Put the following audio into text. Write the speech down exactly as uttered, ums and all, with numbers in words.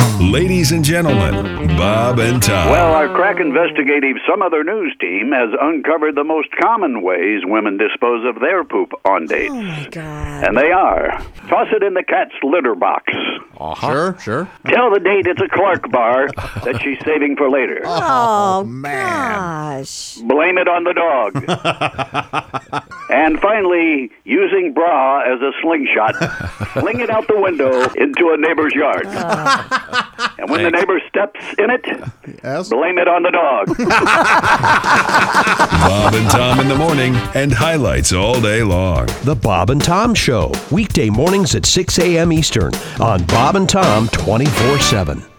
Ladies and gentlemen, Bob and Tom. Well, our crack investigative Some Other News team has uncovered the most common ways women dispose of their poop on dates. Oh, my God. And they are: toss it in the cat's litter box. Uh-huh. Sure, sure. Tell the date it's a Clark bar that she's saving for later. Oh, man. gosh. Blame it on the dog. And finally, using bra as a slingshot, fling it out the window into a neighbor's yard. And when the neighbor steps in it, Yes. blame it on the dog. Bob and Tom in the morning and highlights all day long. The Bob and Tom Show, weekday mornings at six a.m. Eastern on Bob and Tom twenty-four seven.